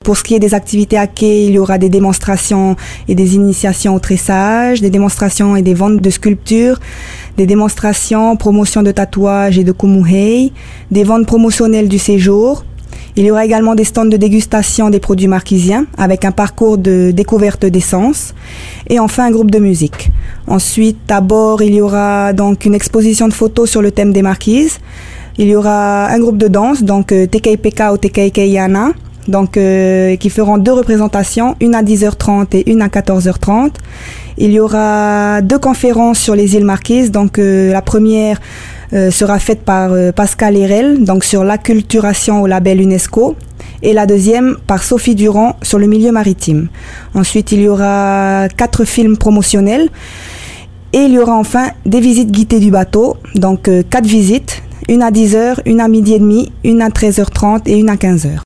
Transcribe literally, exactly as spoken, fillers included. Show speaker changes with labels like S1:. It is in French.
S1: Pour ce qui est des activités à quai, il y aura des démonstrations et des initiations au tressage, des démonstrations et des ventes de sculptures, des démonstrations, promotion de tatouage et de kumuhei, des ventes promotionnelles du séjour. Il y aura également des stands de dégustation des produits marquisiens avec un parcours de découverte d'essence et enfin un groupe de musique. Ensuite, à bord, il y aura donc une exposition de photos sur le thème des marquises. Il y aura un groupe de danse, donc euh, Tekeipeka ou Tekeikeiana, donc euh, qui feront deux représentations, une à dix heures trente et une à quatorze heures trente. Il y aura deux conférences sur les îles Marquises, donc euh, la première euh, sera faite par euh, Pascal Hérel, donc sur l'acculturation au label UNESCO, et la deuxième par Sophie Durand sur le milieu maritime. Ensuite, il y aura quatre films promotionnels et il y aura enfin des visites guidées du bateau, donc euh, quatre visites, une à dix heures, une à midi et demi, une à treize heures trente et une à quinze heures.